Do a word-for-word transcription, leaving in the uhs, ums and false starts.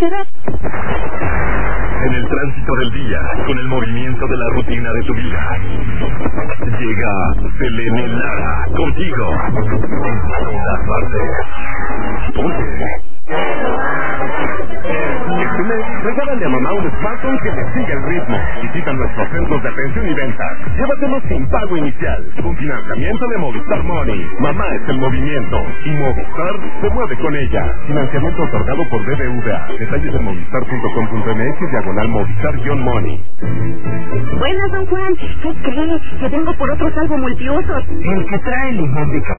quedar. En el tránsito del día, con el movimiento de la rutina de tu vida, llega Selene Lara, contigo, en todas partes. Ponte. Este mes, regálale a mamá un smartphone que le siga el ritmo. Visita nuestros centros de atención y venta. Llévatelo sin pago inicial, con financiamiento de Movistar Money. Mamá es el movimiento y Movistar se mueve con ella. Financiamiento otorgado por B B V A. Detalles en movistar punto com punto m x diagonal Movistar-Money. Buenas, don Juan. ¿Qué cree? Que vengo por otro salvo multiusos. El que trae limón de